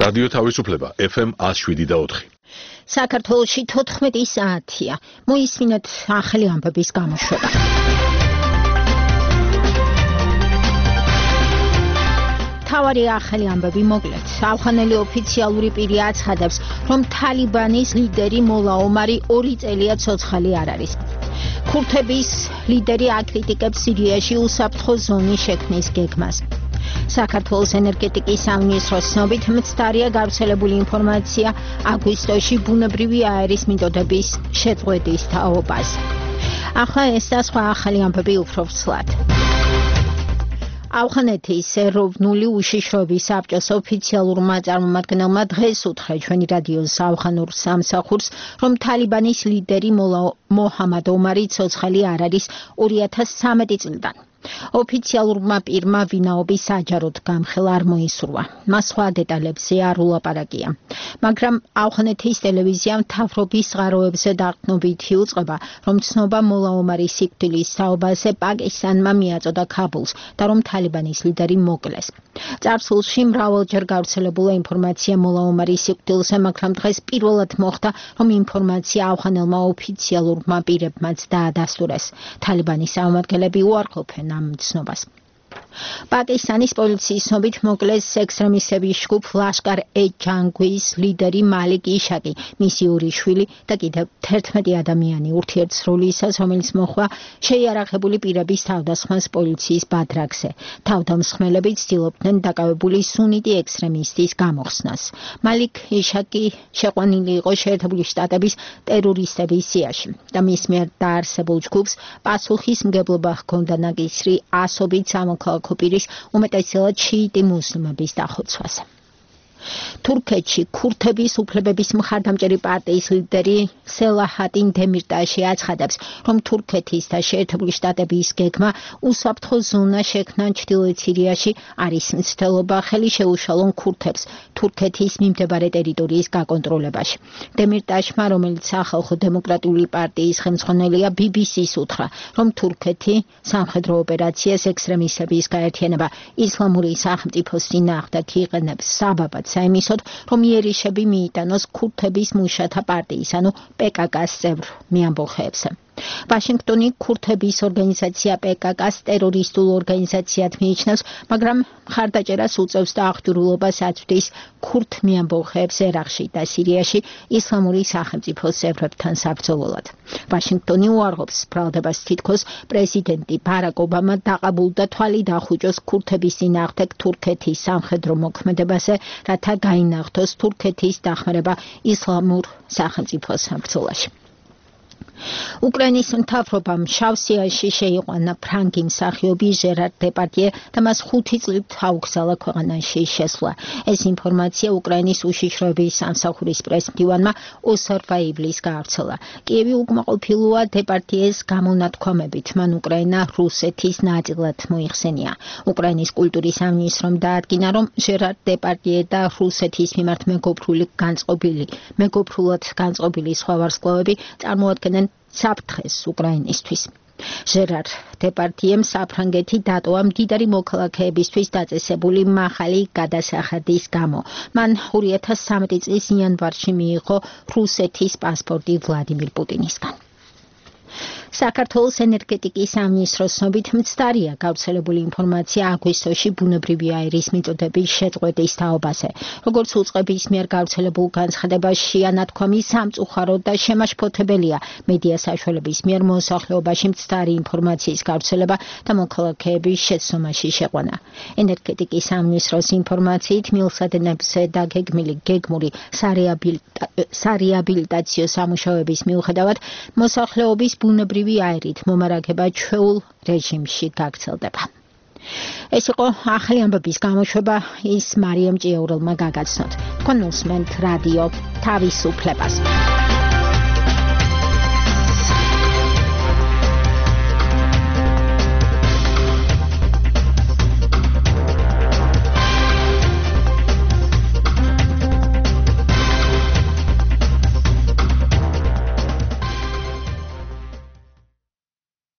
რადიო თავისუფლება FM 107.4. საქართველოში 14 საათია. მოისმინოთ ახალი ამბების გამოშვება. თავარი ახალი ამბები მოკლედ. ავღანელი ოფიციალური პირი აცხადებს, რომ თალიბანის ლიდერი მოლა ომარი 2 წელია ცოცხალი არ არის. ქურთების ლიდერი აკრიტიკებს სირიაში უსაფრთხო ზონის შექმნის გეგმას. საქართველოს ენერგეტიკის სამინისტროს ცნობით მცდარია გავრცელებული ინფორმაცია აგვისტოში ბუნებრივი აერის მიწოდების შეწყვეტის თაობას. ახლა ეს და სხვა ახალი ამბები უფრო ვრცლად. ავღანეთის ეროვნული უშიშროების საბჭოს ოფიციალურმა წარმომადგენელმა დღეს უთხრა ჩვენი რადიოს ავღანურ სამსახურს, რომ თალიბანის ლიდერი მოჰამად ომარი ცოცხალი არ არის 2013 წლიდან. ოფიციალურმა პირმა ვინაობის საჯაროდ გამხელა არ მოისურვა. მას სხვა დეტალებზე არ ულაპარაკია. მაგრამ ავღანეთის ტელევიზიამ მთავრობის წყაროებზე დაყრდნობითი უწყება, რომ ცნობა მოლა ომარის სიკვდილის თაობაზე პაკისტანმა მიაწოდა ქაბულს და რომ თალიბანის ლიდერი მოკლეს. წარსულში მრავალჯერ გავრცელებულა ინფორმაცია მოლა ომარის სიკვდილზე, მაგრამ დღეს პირველად მოხდა, რომ ინფორმაცია ავღანელმა ოფიციალურმა პირებმაც დაადასტურეს. თალიბანის წარმომადგენლები უარყოფენ ამ ცნობას. პაკისტანის პოლიციის ცნობით მოკლეს ექსტრემისტების ჯგუფ ლაშკარ-ე-ჯანგვის ლიდერი მალიკ იშაკი, მისი ორი შვილი და კიდევ 11 ადამიანი ურთიერთსრულისას, რომელიც მოხდა შეიარაღებული პირების თავდასხმას პოლიციის ბადრაგზე. თავდამსხმელები ცდილობდნენ დაკავებული სუნიტი ექსტრემისტის გამოხსნას. მალიკ იშაკი შეყვანილი იყო შეერთებული შტატების ტერორისტების სიაში და მის მიერ დაარსებულ ჯგუფს პასუხისმგებლობა ჰქონდა ნაკისრი ასობით სამოქალაქო პირის უმეტესად შიიტი მუსლიმების დახოცვაზე. თურქეთში ქურთების უფლებების მხარდამჭერი პარტიის ლიდერი სელაჰატინ დემირტაში აცხადებს, რომ თურქეთის და შეერთებული შტატების გეგმა უსაფრთხო ზონა შექმნა ჩრდილოეთ სირიაში არის მცდელობა ხელი შეუშალონ ქურთებს თურქეთის მიმდებარე ტერიტორიის გაკონტროლებაში. დემირტაშმა, რომელიც სახალხო დემოკრატიული პარტიის ხელმძღვანელია, BBC-ს უთხრა, რომ თურქეთი სამხედრო ოპერაციას ექსტრემისტების გაერთიანება ისლამური სახელმწიფოს წინააღმდეგ იყენებს საბაბად საიმისოდ, რომ იერიშები მიიტანოს ქურთების მუშათა პარტიის, ანუ PKK-ს წევრ მეამბოხეებს. ვაშინგტონი ქურთების ორგანიზაცია PKK-ს ტერორისტულ ორგანიზაციად მიიჩნევს, მაგრამ მხარდაჭერას უწევს და აღჭურვილობას აწვდის ქურთ მეამბოხეებს ერაყში და სირიაში ისლამური სახელმწიფოს წევრებთან საბრძოლველად. ვაშინგტონი უარყოფს ბრალდებას თითქოს პრეზიდენტი ბარაკ ობამა დაყაბულდა თვალი დახუჭოს ქურთების წინააღმდეგ თურქეთის სამხედრო მოქმედებაზე, რათა გაინახდოს თურქეთის დახმარება ისლამურ სახელმწიფოს ბრძოლაში. უკრაინის მთავრობამ შავსიაში შეიყვანა ფრანგი მსახიობი ჟერარ დეპარდიე და მას 5 წლით აუგზავნა ქვეყანაში შესვლა. ეს ინფორმაცია უკრაინის უშიშროების სამსახურის პრესმდივანმა ოსორვა ივლის გაავრცელა. კიევი უკმაყოფილოა დეპარდიეს გამონათქვამებით, მან უკრაინა რუსეთის ნაწილად მოიხსენია. უკრაინის კულტურის სამინისტრომ დაადგინა, რომ ჟერარ დეპარდიე და რუსეთის მიმართ მეგობრულად განწყობილი სხვა ვარსკვლავები წარმოადგენენ საფრთხეს უკრაინისთვის. ჟერარ დეპარდიემ საფრანგეთი დატოვა მდიდარი მოქალაქეებისთვის დაწესებული მაღალი გადასახადის გამო. მან 2013 წლის იანვარში მიიღო რუსეთის პასპორტი ვლადიმირ პუტინისგან. საქართველოს ენერგეტიკის სამინისტროს ცნობით მცდარია გავრცელებული ინფორმაცია აგვისტოში ბუნებრივი აერის მიწოდების შეწყვეტის თაობაზე. როგორც უწყების მიერ გავრცელებულ განცხადებაში ანათქვამი სამწუხაროდ და შემაშფოთებელია მედია საშუალების მიერ მოსახლეობაში მცდარი ინფორმაციის გავრცელება და მოქალაქეების შეცდომაში შეყვანა. ენერგეტიკის სამინისტროს ინფორმაციით მილსადენებზე დაგეგმილი გეგმური სარეაბილიტაციო სამუშაოების მიუხედავად მოსახლეობის ბუნებრივი აერით მომარაგება ჩვეულ რეჟიმში გაგრძელდება. ეს იყო ახალი ამბების გამოშვება, ის მარიამ ჭიაურელმა გაგაცნოთ. თქვენ უსმენთ რადიო თავისუფლებას.